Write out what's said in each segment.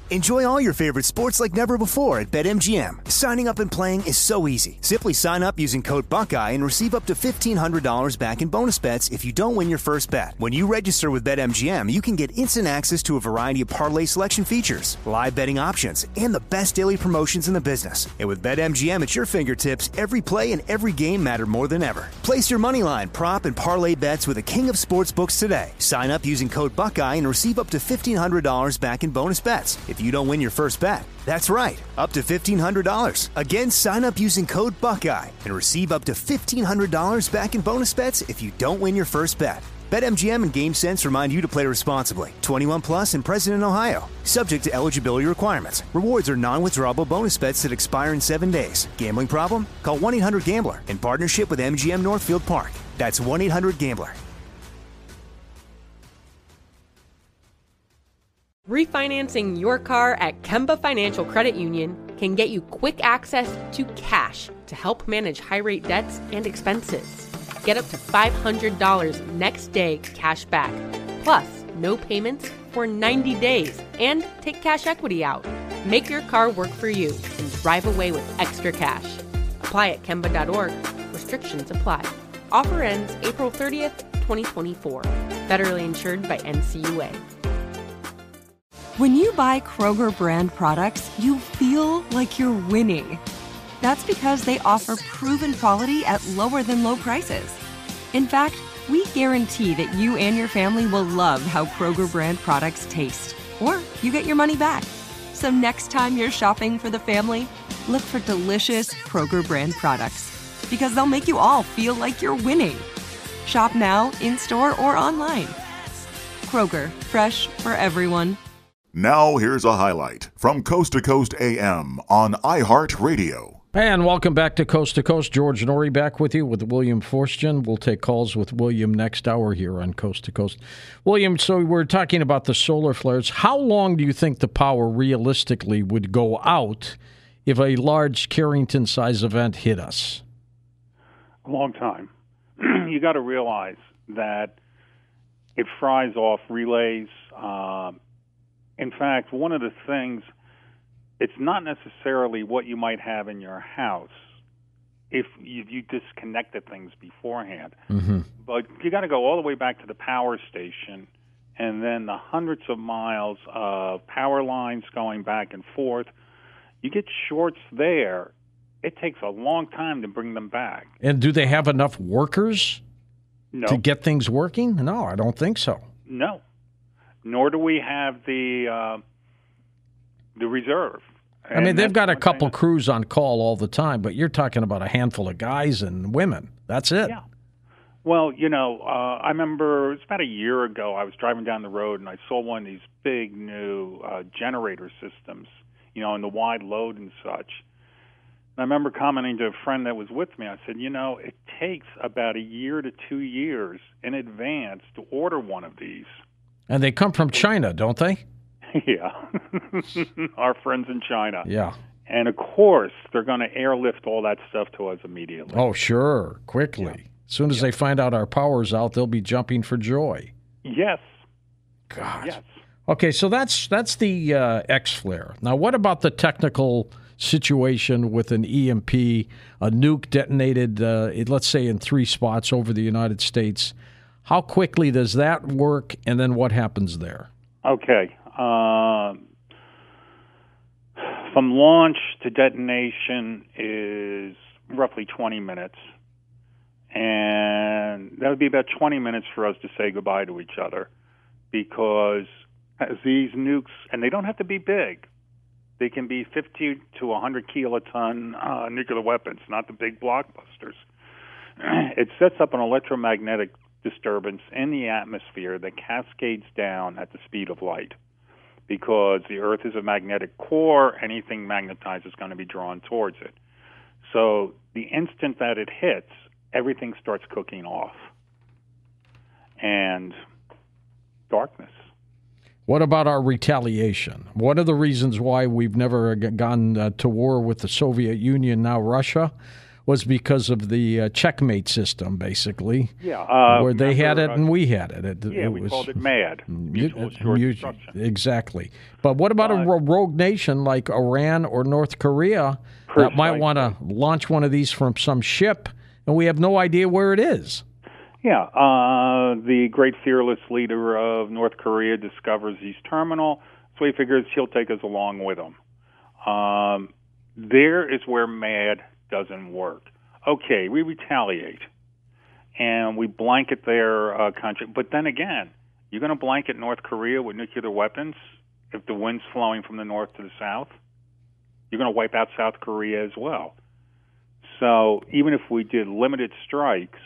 Enjoy all your favorite sports like never before at BetMGM. Signing up and playing is so easy. Simply sign up using code Buckeye and receive up to $1,500 back in bonus bets if you don't win your first bet. When you register with BetMGM, you can get instant access to a variety of parlay selection features, live betting options, and the best daily promotions in the business. And with BetMGM at your fingertips, every play and every game matter more than ever. Place your moneyline, prop, and parlay bets with the king of sportsbooks today. Sign up using code Buckeye and receive up to $1,500 back in bonus bets if you don't win your first bet. That's right, up to $1,500. Again, sign up using code Buckeye and receive up to $1,500 back in bonus bets if you don't win your first bet. BetMGM and GameSense remind you to play responsibly. 21 plus and present in Ohio. Subject to eligibility requirements. Rewards are non-withdrawable bonus bets that expire in 7 days. Gambling problem? Call 1-800-GAMBLER in partnership with MGM Northfield Park. That's 1-800-GAMBLER. Refinancing your car at Kemba Financial Credit Union can get you quick access to cash to help manage high-rate debts and expenses. Get up to $500 next day cash back, plus no payments for 90 days, and take cash equity out. Make your car work for you and drive away with extra cash. Apply at Kemba.org. Restrictions apply. Offer ends April 30th, 2024. Federally insured by NCUA. When you buy Kroger brand products, you feel like you're winning. That's because they offer proven quality at lower than low prices. In fact, we guarantee that you and your family will love how Kroger brand products taste, or you get your money back. So next time you're shopping for the family, look for delicious Kroger brand products, because they'll make you all feel like you're winning. Shop now, in-store, or online. Kroger, fresh for everyone. Now here's a highlight from Coast to Coast AM on iHeartRadio. And welcome back to Coast. George Norrie back with you with William Forstchen. We'll take calls with William next hour here on Coast to Coast. William, so we're talking about the solar flares. How long do you think the power realistically would go out if a large Carrington-size event hit us? A long time. You got to realize that it fries off relays. In fact, one of the things, it's not necessarily what you might have in your house if you disconnected things beforehand. Mm-hmm. But you got to go all the way back to the power station and then the hundreds of miles of power lines going back and forth. You get shorts there. It takes a long time to bring them back. And do they have enough workers to get things working? No, I don't think so. No. Nor do we have the reserve. I mean, they've got a couple crews on call all the time, but you're talking about a handful of guys and women. That's it. Yeah. Well, I remember it was about a year ago, I was driving down the road, and I saw one of these big new generator systems, in the wide load and such. And I remember commenting to a friend that was with me, I said, it takes about a year to 2 years in advance to order one of these. And they come from China, don't they? Yeah. Our friends in China. Yeah. And, of course, they're going to airlift all that stuff to us immediately. Oh, sure. Quickly. Yeah. As soon as they find out our power's out, they'll be jumping for joy. Yes. God. Yes. Okay, so that's the X-Flare. Now, what about the technical situation with an EMP, a nuke detonated, let's say, in 3 spots over the United States? How quickly does that work, and then what happens there? Okay. From launch to detonation is roughly 20 minutes. And that would be about 20 minutes for us to say goodbye to each other, because as these nukes, and they don't have to be big, they can be 50 to 100 kiloton nuclear weapons, not the big blockbusters. It sets up an electromagnetic disturbance in the atmosphere that cascades down at the speed of light, because the Earth is a magnetic core. Anything magnetized is going to be drawn towards it. So the instant that it hits, everything starts cooking off. And darkness. What about our retaliation? What are the reasons why we've never gone to war with the Soviet Union, now Russia? was because of the checkmate system, basically. Yeah. Where they had it and we had it. We called it MAD, Mutual Assured Destruction. Exactly. But what about a rogue nation like Iran or North Korea that might want to launch one of these from some ship, and we have no idea where it is? Yeah. The great fearless leader of North Korea discovers East Terminal, so he figures he'll take us along with him. There is where MAD doesn't work. Okay, we retaliate, and we blanket their country. But then again, you're going to blanket North Korea with nuclear weapons if the wind's flowing from the north to the south? You're going to wipe out South Korea as well. So even if we did limited strikes,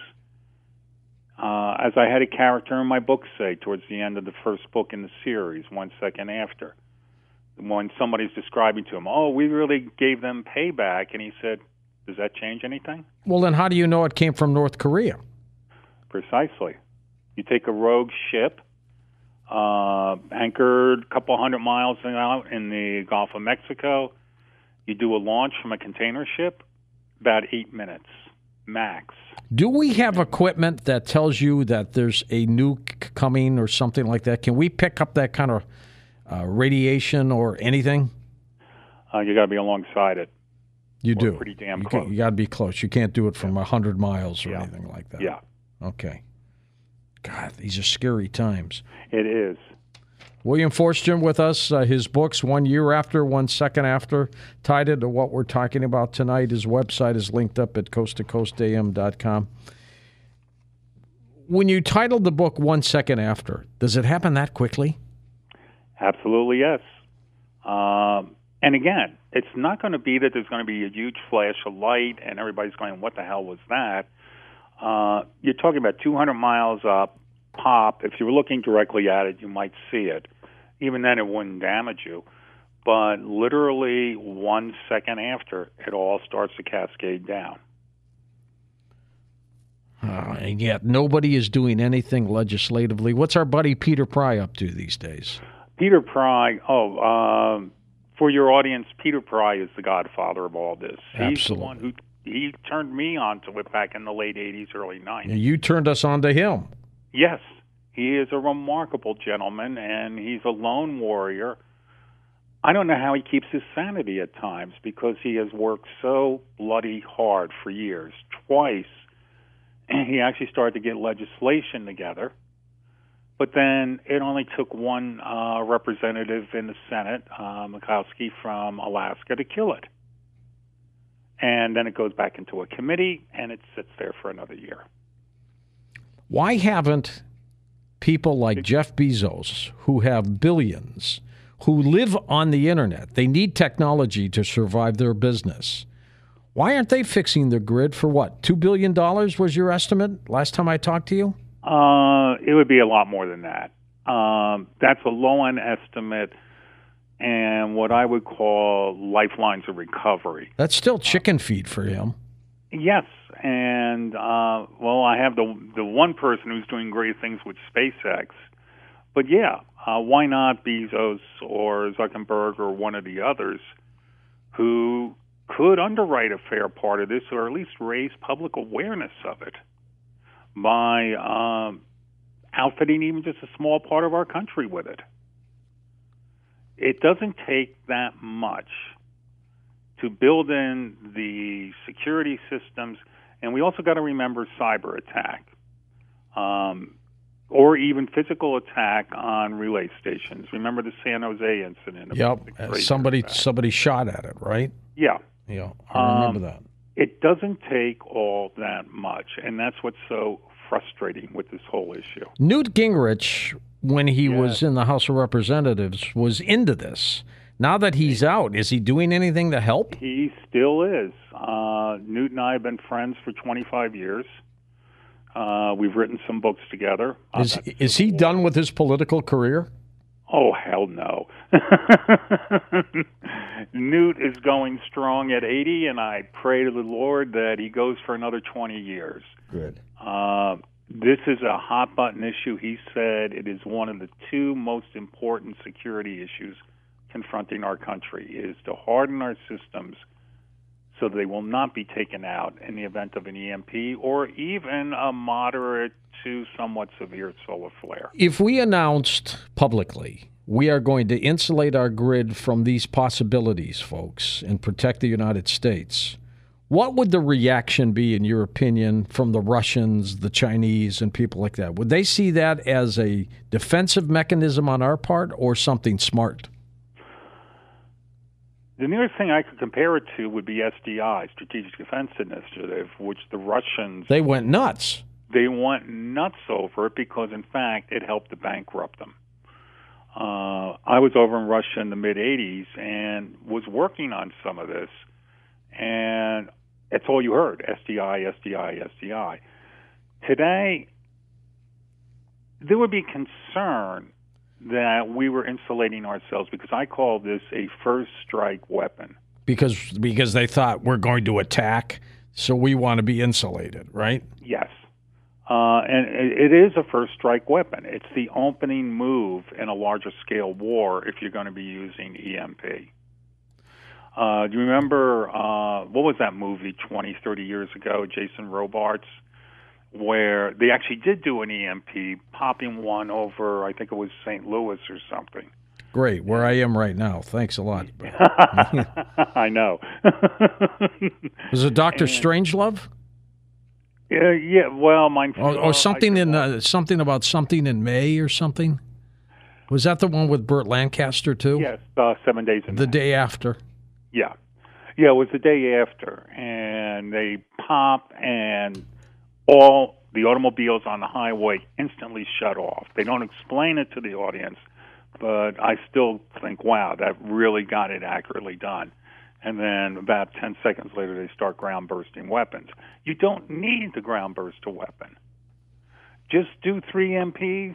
as I had a character in my book say towards the end of the first book in the series, 1 Second After, when somebody's describing to him, we really gave them payback, and he said, does that change anything? Well, then how do you know it came from North Korea? Precisely. You take a rogue ship, anchored a couple hundred miles out in the Gulf of Mexico. You do a launch from a container ship, about 8 minutes, max. Do we have equipment that tells you that there's a nuke coming or something like that? Can we pick up that kind of radiation or anything? You got to be alongside it. You do. Pretty damn close. You got to be close. You can't do it from 100 miles or anything like that. Yeah. Okay. God, these are scary times. It is. William Forstchen with us. His books, 1 Year After, 1 Second After, tied into what we're talking about tonight. His website is linked up at coasttocoastam.com. When you titled the book 1 Second After, does it happen that quickly? Absolutely, yes. And again, it's not going to be that there's going to be a huge flash of light and everybody's going, what the hell was that? You're talking about 200 miles up, pop. If you were looking directly at it, you might see it. Even then, it wouldn't damage you. But literally 1 second after, it all starts to cascade down. And yet nobody is doing anything legislatively. What's our buddy Peter Pry up to these days? Peter Pry, for your audience, Peter Pry is the godfather of all this. Absolutely. He's the one who he turned me on to it back in the late 80s, early 90s. You turned us on to him. Yes. He is a remarkable gentleman, and he's a lone warrior. I don't know how he keeps his sanity at times because he has worked so bloody hard for years. Twice, he actually started to get legislation together. But then it only took one representative in the Senate, Murkowski from Alaska, to kill it. And then it goes back into a committee, and it sits there for another year. Why haven't people like Jeff Bezos, who have billions, who live on the internet, they need technology to survive their business, why aren't they fixing the grid for what, $2 billion was your estimate last time I talked to you? It would be a lot more than that. That's a low-end estimate and what I would call lifelines of recovery. That's still chicken feed for him. Yes, and I have the one person who's doing great things with SpaceX. But yeah, why not Bezos or Zuckerberg or one of the others who could underwrite a fair part of this or at least raise public awareness of it by outfitting even just a small part of our country with it. It doesn't take that much to build in the security systems, and we also got to remember cyber attack, or even physical attack on relay stations. Remember the San Jose incident? Yep, somebody shot at it, right? Yeah. Yeah, I remember that. It doesn't take all that much, and that's what's so frustrating with this whole issue. Newt Gingrich, when he was in the House of Representatives, was into this. Now that he's out, is he doing anything to help? He still is. Newt and I have been friends for 25 years. We've written some books together. Is he done with his political career? Oh, hell no. Newt is going strong at 80, and I pray to the Lord that he goes for another 20 years. Good. This is a hot-button issue. He said it is one of the two most important security issues confronting our country, is to harden our systems so they will not be taken out in the event of an EMP or even a moderate to somewhat severe solar flare. If we announced publicly we are going to insulate our grid from these possibilities, folks, and protect the United States, what would the reaction be, in your opinion, from the Russians, the Chinese, and people like that? Would they see that as a defensive mechanism on our part or something smart? The nearest thing I could compare it to would be SDI, Strategic Defense Initiative, which the Russians... They went nuts. They went nuts over it because, in fact, it helped to bankrupt them. I was over in Russia in the mid-'80s and was working on some of this, and that's all you heard, SDI, SDI, SDI. Today, there would be concern that we were insulating ourselves because I call this a first strike weapon. Because they thought we're going to attack, so we want to be insulated, right? Yes. And it is a first strike weapon. It's the opening move in a larger scale war if you're going to be using EMP. Do you remember, what was that movie 20, 30 years ago, Jason Robards, where they actually did do an EMP, popping one over, I think it was St. Louis or something. Great, where I am right now. Thanks a lot. I know. Was it Dr. Strangelove? Yeah, well, mine. Or something something about something in May or something. Was that the one with Burt Lancaster too? Yes, 7 days in the May. day after. Yeah, it was the day after, and they pop, and all the automobiles on the highway instantly shut off. They don't explain it to the audience, but I still think, wow, that really got it accurately done. And then about 10 seconds later, they start ground-bursting weapons. You don't need the ground-burster weapon. Just do 3 EMPs,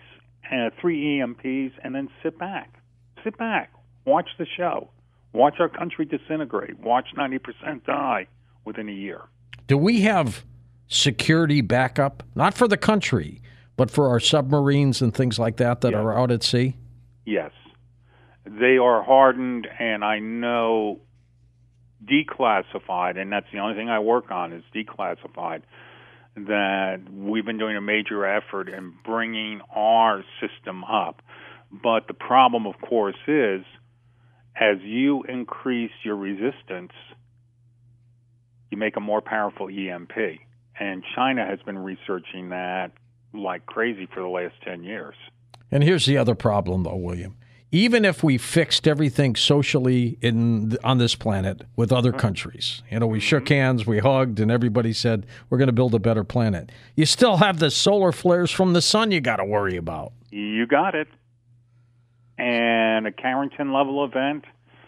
and then sit back. Sit back. Watch the show. Watch our country disintegrate. Watch 90% die within a year. Do we have security backup, not for the country, but for our submarines and things like that are out at sea? Yes. They are hardened, and I know declassified, and that's the only thing I work on is declassified, that we've been doing a major effort in bringing our system up. But the problem, of course, is as you increase your resistance, you make a more powerful EMP. And China has been researching that like crazy for the last 10 years. And here's the other problem, though, William. Even if we fixed everything socially on this planet with other countries, we shook hands, we hugged, and everybody said, we're going to build a better planet. You still have the solar flares from the sun you got to worry about. You got it. And a Carrington-level event,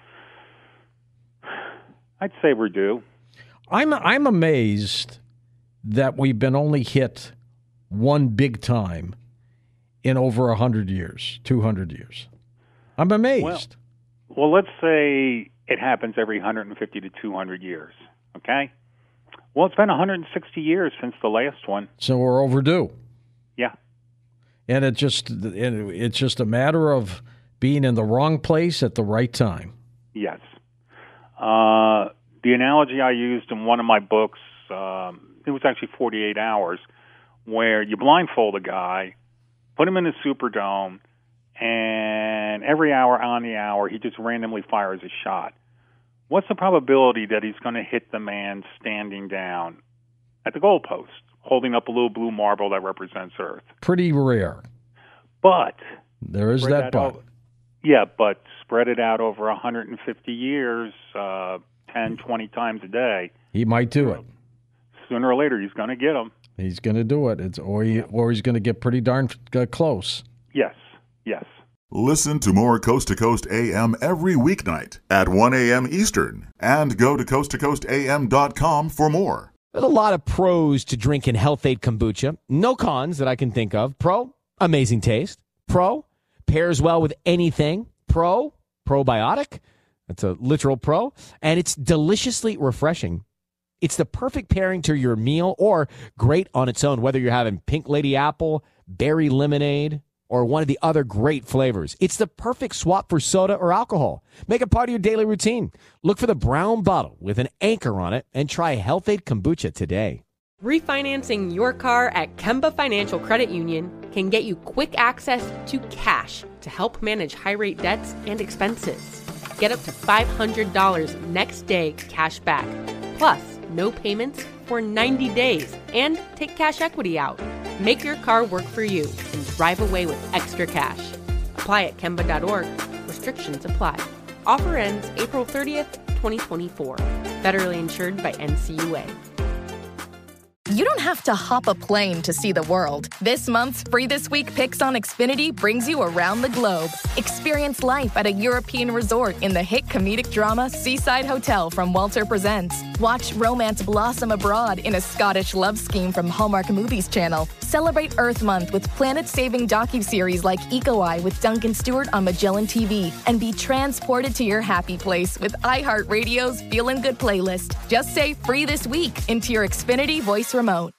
I'd say we're due. I'm amazed that we've been only hit one big time in over 100 years, 200 years. I'm amazed. Well, let's say it happens every 150 to 200 years, okay? Well, it's been 160 years since the last one. So we're overdue. Yeah. And it's just a matter of being in the wrong place at the right time. Yes. The analogy I used in one of my books, it was actually 48 Hours, where you blindfold a guy, put him in a Superdome, and every hour on the hour, he just randomly fires a shot. What's the probability that he's going to hit the man standing down at the goalpost, holding up a little blue marble that represents Earth? Pretty rare. But there is that but. But spread it out over 150 years, 10, 20 times a day. He might do it. Sooner or later, he's going to get them. He's going to do it. Or he's going to get pretty darn close. Yes. Listen to more Coast to Coast AM every weeknight at 1 a.m. Eastern. And go to coasttocoastam.com for more. There's a lot of pros to drinking Health-Ade Kombucha. No cons that I can think of. Pro, amazing taste. Pro, pairs well with anything. Pro, probiotic. That's a literal pro. And it's deliciously refreshing. It's the perfect pairing to your meal or great on its own, whether you're having pink lady apple, berry lemonade, or one of the other great flavors. It's the perfect swap for soda or alcohol. Make it part of your daily routine. Look for the brown bottle with an anchor on it and try Health-Ade Kombucha today. Refinancing your car at Kemba Financial Credit Union can get you quick access to cash to help manage high-rate debts and expenses. Get up to $500 next day cash back, plus no payments for 90 days, and take cash equity out. Make your car work for you and drive away with extra cash. Apply at Kemba.org. Restrictions apply. Offer ends April 30th, 2024. Federally insured by NCUA. You don't have to hop a plane to see the world. This month's Free This Week Picks on Xfinity brings you around the globe. Experience life at a European resort in the hit comedic drama Seaside Hotel from Walter Presents. Watch romance blossom abroad in a Scottish love scheme from Hallmark Movies Channel. Celebrate Earth Month with planet-saving docuseries like Eco Eye with Duncan Stewart on Magellan TV. And be transported to your happy place with iHeartRadio's Feelin' Good playlist. Just say Free This Week into your Xfinity voice remote.